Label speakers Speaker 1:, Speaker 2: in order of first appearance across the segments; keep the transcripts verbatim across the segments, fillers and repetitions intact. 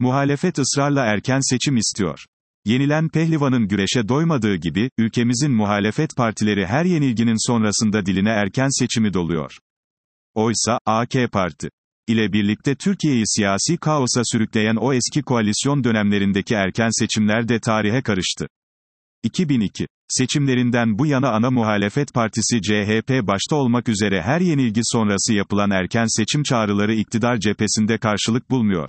Speaker 1: Muhalefet ısrarla erken seçim istiyor. Yenilen pehlivanın güreşe doymadığı gibi, ülkemizin muhalefet partileri her yenilginin sonrasında diline erken seçimi doluyor. Oysa, A K Parti ile birlikte Türkiye'yi siyasi kaosa sürükleyen o eski koalisyon dönemlerindeki erken seçimler de tarihe karıştı. iki bin iki seçimlerinden bu yana ana muhalefet partisi C H P başta olmak üzere her yenilgi sonrası yapılan erken seçim çağrıları iktidar cephesinde karşılık bulmuyor.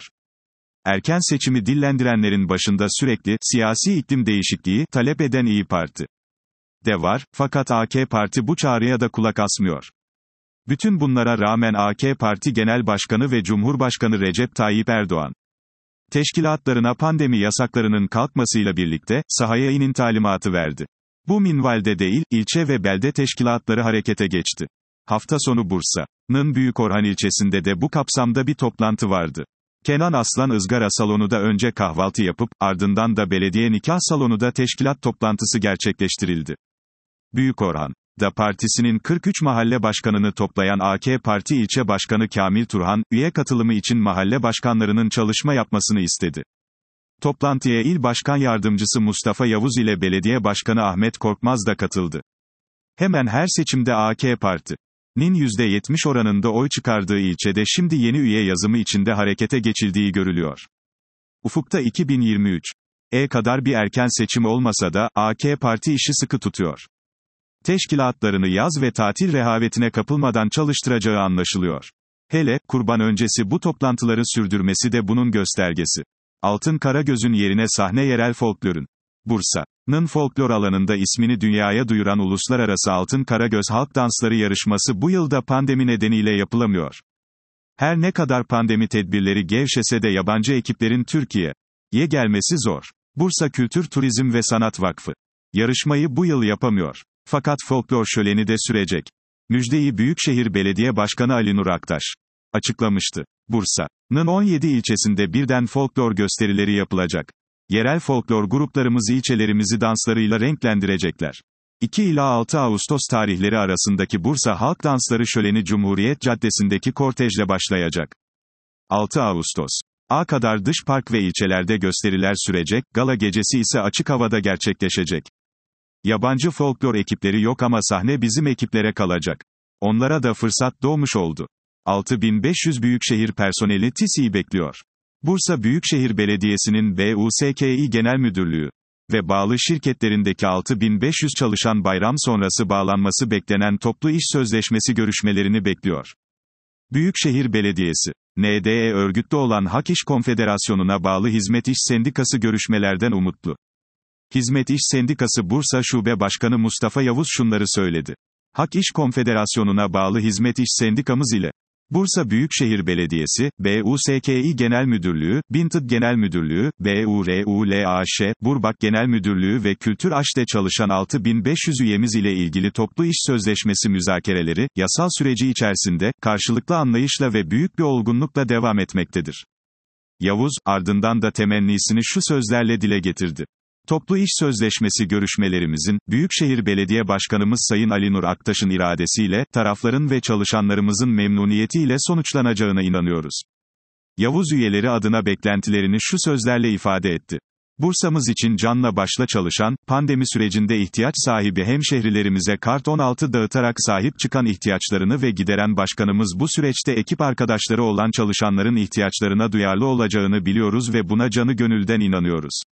Speaker 1: Erken seçimi dillendirenlerin başında sürekli, siyasi iklim değişikliği, talep eden İYİ Parti de var, fakat A K Parti bu çağrıya da kulak asmıyor. Bütün bunlara rağmen A K Parti Genel Başkanı ve Cumhurbaşkanı Recep Tayyip Erdoğan, teşkilatlarına pandemi yasaklarının kalkmasıyla birlikte, sahaya inin talimatı verdi. Bu minvalde değil, ilçe ve belde teşkilatları harekete geçti. Hafta sonu Bursa'nın Büyükorhan ilçesinde de bu kapsamda bir toplantı vardı. Kenan Aslan ızgara salonu da önce kahvaltı yapıp, ardından da belediye nikah salonu da teşkilat toplantısı gerçekleştirildi. Büyükorhan'da partisinin kırk üç mahalle başkanını toplayan A K Parti ilçe başkanı Kamil Turhan, üye katılımı için mahalle başkanlarının çalışma yapmasını istedi. Toplantıya İl Başkan Yardımcısı Mustafa Yavuz ile Belediye Başkanı Ahmet Korkmaz da katıldı. Hemen her seçimde A K Parti'nin yüzde yetmiş oranında oy çıkardığı ilçede şimdi yeni üye yazımı içinde harekete geçildiği görülüyor. Ufukta iki bin yirmi üçe kadar bir erken seçim olmasa da, A K Parti işi sıkı tutuyor. Teşkilatlarını yaz ve tatil rehavetine kapılmadan çalıştıracağı anlaşılıyor. Hele, kurban öncesi bu toplantıları sürdürmesi de bunun göstergesi. Altın Karagöz'ün yerine sahne yerel folklorun. Bursa'nın folklor alanında ismini dünyaya duyuran Uluslararası Altın Karagöz Halk Dansları yarışması bu yılda pandemi nedeniyle yapılamıyor. Her ne kadar pandemi tedbirleri gevşese de yabancı ekiplerin Türkiye'ye gelmesi zor. Bursa Kültür Turizm ve Sanat Vakfı yarışmayı bu yıl yapamıyor. Fakat folklor şöleni de sürecek. Müjdeyi Büyükşehir Belediye Başkanı Ali Nur Aktaş açıklamıştı. Bursa'nın on yedi ilçesinde birden folklor gösterileri yapılacak. Yerel folklor gruplarımız ilçelerimizi danslarıyla renklendirecekler. iki ila altı Ağustos tarihleri arasındaki Bursa Halk Dansları Şöleni Cumhuriyet Caddesi'ndeki kortejle başlayacak. altı Ağustos'a kadar dış park ve ilçelerde gösteriler sürecek, gala gecesi ise açık havada gerçekleşecek. Yabancı folklor ekipleri yok ama sahne bizim ekiplere kalacak. Onlara da fırsat doğmuş oldu. altı bin beş yüz büyükşehir personeli T İ S'yi bekliyor. Bursa Büyükşehir Belediyesi'nin B U S K İ Genel Müdürlüğü ve bağlı şirketlerindeki altı bin beş yüz çalışan bayram sonrası bağlanması beklenen toplu iş sözleşmesi görüşmelerini bekliyor. Büyükşehir Belediyesi, N D E örgütlü olan Hak İş Konfederasyonu'na bağlı Hizmet İş Sendikası görüşmelerden umutlu. Hizmet İş Sendikası Bursa Şube Başkanı Mustafa Yavuz şunları söyledi. Hak İş Konfederasyonu'na bağlı Hizmet İş Sendikamız ile Bursa Büyükşehir Belediyesi, B U S K İ Genel Müdürlüğü, Bintıt Genel Müdürlüğü, B U R U L A Ş, Burbak Genel Müdürlüğü ve Kültür Aş'te çalışan altı bin beş yüz üyemiz ile ilgili toplu iş sözleşmesi müzakereleri, yasal süreci içerisinde, karşılıklı anlayışla ve büyük bir olgunlukla devam etmektedir. Yavuz, ardından da temennisini şu sözlerle dile getirdi. Toplu iş sözleşmesi görüşmelerimizin, Büyükşehir Belediye Başkanımız Sayın Ali Nur Aktaş'ın iradesiyle, tarafların ve çalışanlarımızın memnuniyetiyle sonuçlanacağına inanıyoruz. Yavuz üyeleri adına beklentilerini şu sözlerle ifade etti. Bursa'mız için canla başla çalışan, pandemi sürecinde ihtiyaç sahibi hemşehrilerimize kart on altı dağıtarak sahip çıkan ihtiyaçlarını ve gideren başkanımız bu süreçte ekip arkadaşları olan çalışanların ihtiyaçlarına duyarlı olacağını biliyoruz ve buna canı gönülden inanıyoruz.